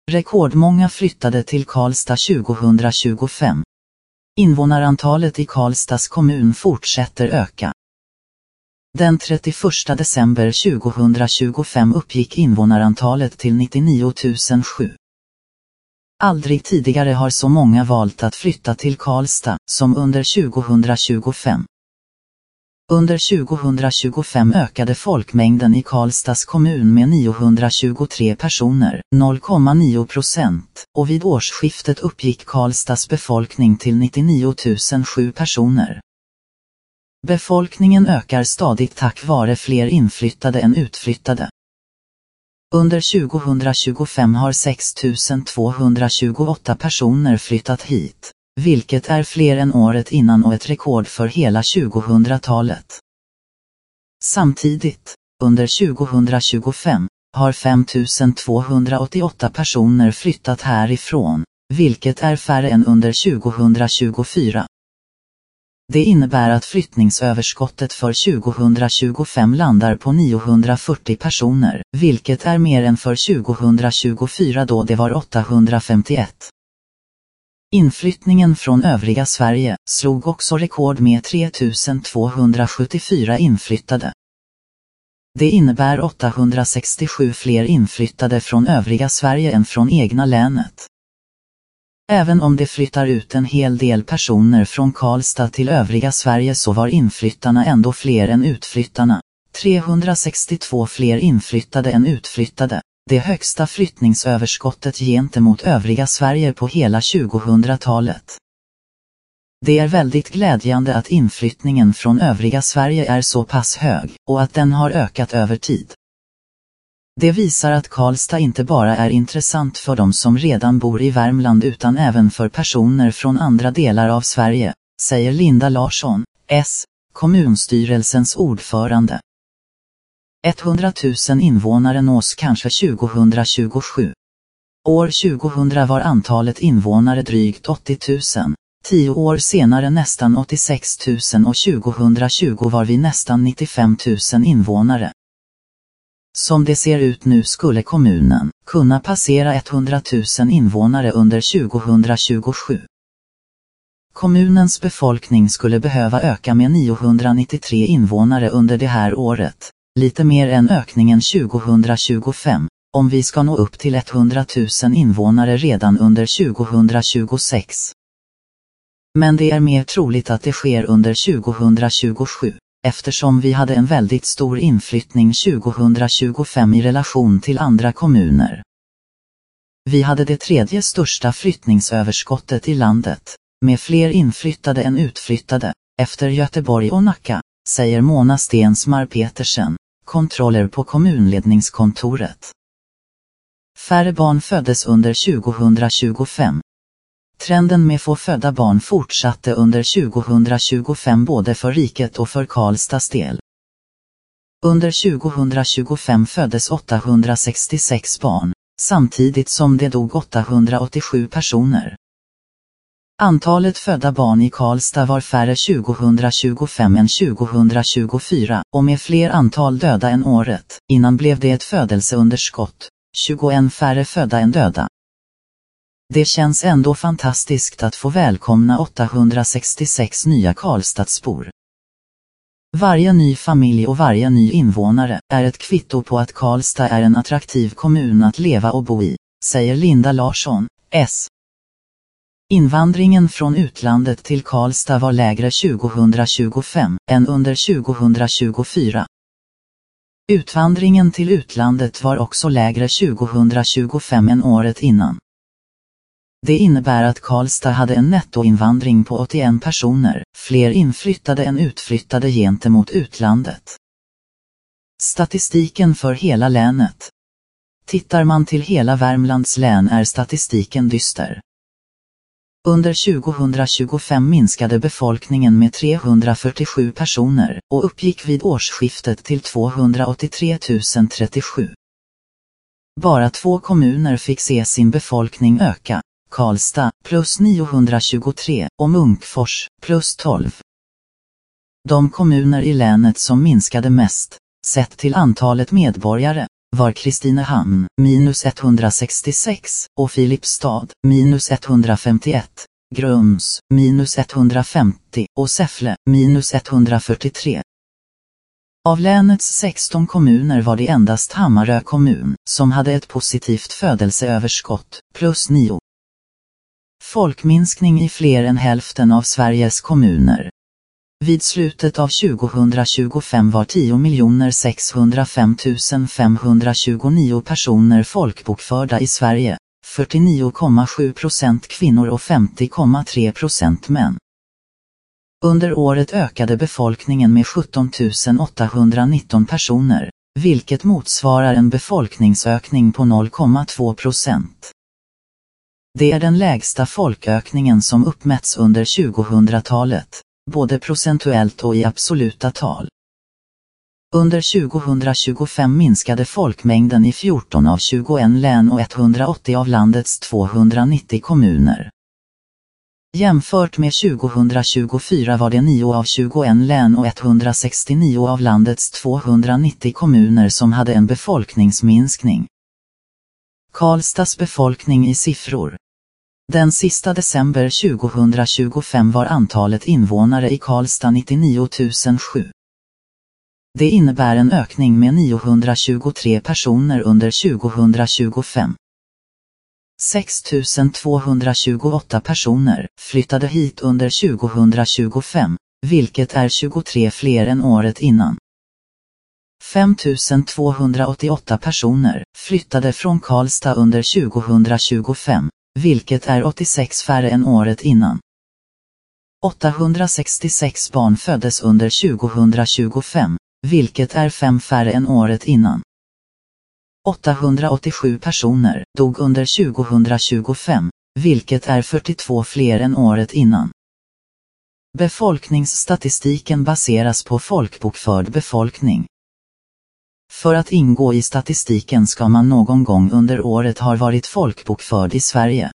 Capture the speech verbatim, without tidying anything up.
Rekordmånga flyttade till Karlstad tjugohundratjugofem. Invånarantalet i Karlstads kommun fortsätter öka. Den trettioförsta december tjugohundratjugofem uppgick invånarantalet till nittionio tusen sju. Aldrig tidigare har så många valt att flytta till Karlstad som under tjugohundratjugofem. Under tjugohundratjugofem ökade folkmängden i Karlstads kommun med niohundratjugotre personer, noll komma nio procent, och vid årsskiftet uppgick Karlstads befolkning till nittionio tusen sju personer. Befolkningen ökar stadigt tack vare fler inflyttade än utflyttade. Under tjugohundratjugofem har sex tusen tvåhundratjugoåtta personer flyttat hit, vilket är fler än året innan och ett rekord för hela tjugohundratalet. Samtidigt, under tjugohundratjugofem, har fem tusen tvåhundraåttioåtta personer flyttat härifrån, vilket är färre än under tjugohundratjugofyra. Det innebär att flyttningsöverskottet för tjugohundratjugofem landar på niohundrafyrtio personer, vilket är mer än för tjugohundratjugofyra då det var åttahundrafemtioett. Inflyttningen från övriga Sverige slog också rekord med tre tusen tvåhundrasjuttiofyra inflyttade. Det innebär åttahundrasextiosju fler inflyttade från övriga Sverige än från egna länet. Även om det flyttar ut en hel del personer från Karlstad till övriga Sverige så var inflyttarna ändå fler än utflyttarna. trehundrasextiotvå fler inflyttade än utflyttade, det högsta flyttningsöverskottet gentemot övriga Sverige på hela tjugohundratalet. Det är väldigt glädjande att inflyttningen från övriga Sverige är så pass hög och att den har ökat över tid. Det visar att Karlstad inte bara är intressant för de som redan bor i Värmland utan även för personer från andra delar av Sverige, säger Linda Larsson, S, kommunstyrelsens ordförande. hundratusen invånare nås kanske tjugohundratjugosju. År tjugohundra var antalet invånare drygt åttio tusen, tio år senare nästan åttiosex tusen och tjugohundratjugo var vi nästan nittiofem tusen invånare. Som det ser ut nu skulle kommunen kunna passera hundratusen invånare under tjugohundratjugosju. Kommunens befolkning skulle behöva öka med niohundranittiotre invånare under det här året, lite mer än ökningen tjugohundratjugofem, om vi ska nå upp till hundratusen invånare redan under tjugohundratjugosex. Men det är mer troligt att det sker under tjugohundratjugosju. Eftersom vi hade en väldigt stor inflyttning tjugohundratjugofem i relation till andra kommuner. Vi hade det tredje största flyttningsöverskottet i landet, med fler inflyttade än utflyttade, efter Göteborg och Nacka, säger Mona Stensmar Petersen, kontroller på kommunledningskontoret. Färre barn föddes under tjugohundratjugofem. Trenden med få födda barn fortsatte under tjugohundratjugofem både för riket och för Karlstads del. Under tjugohundratjugofem föddes åttahundrasextiosex barn, samtidigt som det dog åttahundraåttiosju personer. Antalet födda barn i Karlstad var färre tjugohundratjugofem än tjugohundratjugofyra, och med fler antal döda än året innan blev det ett födelseunderskott, tjugoen färre födda än döda. Det känns ändå fantastiskt att få välkomna åttahundrasextiosex nya Karlstadsbor. Varje ny familj och varje ny invånare är ett kvitto på att Karlstad är en attraktiv kommun att leva och bo i, säger Linda Larsson, S. Invandringen från utlandet till Karlstad var lägre tjugohundratjugofem än under tjugohundratjugofyra. Utvandringen till utlandet var också lägre tjugohundratjugofem än året innan. Det innebär att Karlstad hade en nettoinvandring på åttioen personer, fler inflyttade än utflyttade gentemot utlandet. Statistiken för hela länet. Tittar man till hela Värmlands län är statistiken dyster. Under tjugohundratjugofem minskade befolkningen med trehundrafyrtiosju personer och uppgick vid årsskiftet till tvåhundraåttiotre tusen trettiosju. Bara två kommuner fick se sin befolkning öka. Karlstad plus niohundratjugotre och Munkfors plus tolv. De kommuner i länet som minskade mest, sett till antalet medborgare, var Kristinehamn, minus etthundrasextiosex, och Filipstad, minus etthundrafemtioett, Grums, minus etthundrafemtio, och Säffle, minus etthundrafyrtiotre. Av länets sexton kommuner var det endast Hammarö kommun, som hade ett positivt födelseöverskott, plus nio. Folkminskning i fler än hälften av Sveriges kommuner. Vid slutet av tjugohundratjugofem var tio miljoner sexhundrafem tusen femhundratjugonio personer folkbokförda i Sverige, fyrtionio komma sju procent kvinnor och femtio komma tre procent män. Under året ökade befolkningen med sjutton tusen åttahundranitton personer, vilket motsvarar en befolkningsökning på noll komma två procent. Det är den lägsta folkökningen som uppmätts under tjugohundratalet, både procentuellt och i absoluta tal. Under tjugohundratjugofem minskade folkmängden i fjorton av tjugoett län och etthundraåttio av landets tvåhundranittio kommuner. Jämfört med tjugohundratjugofyra var det nio av tjugoett län och etthundrasextionio av landets tvåhundranittio kommuner som hade en befolkningsminskning. Karlstads befolkning i siffror. Den sista december tjugohundratjugofem var antalet invånare i Karlstad nittionio tusen sju. Det innebär en ökning med niohundratjugotre personer under tjugohundratjugofem. sex tusen tvåhundratjugoåtta personer flyttade hit under tjugohundratjugofem, vilket är tjugotre fler än året innan. fem tusen tvåhundraåttioåtta personer flyttade från Karlstad under tjugohundratjugofem, vilket är åttiosex färre än året innan. åttahundrasextiosex barn föddes under tjugohundratjugofem, vilket är fem färre än året innan. åttahundraåttiosju personer dog under tjugohundratjugofem, vilket är fyrtiotvå fler än året innan. Befolkningsstatistiken baseras på folkbokförd befolkning. För att ingå i statistiken ska man någon gång under året ha varit folkbokförd i Sverige.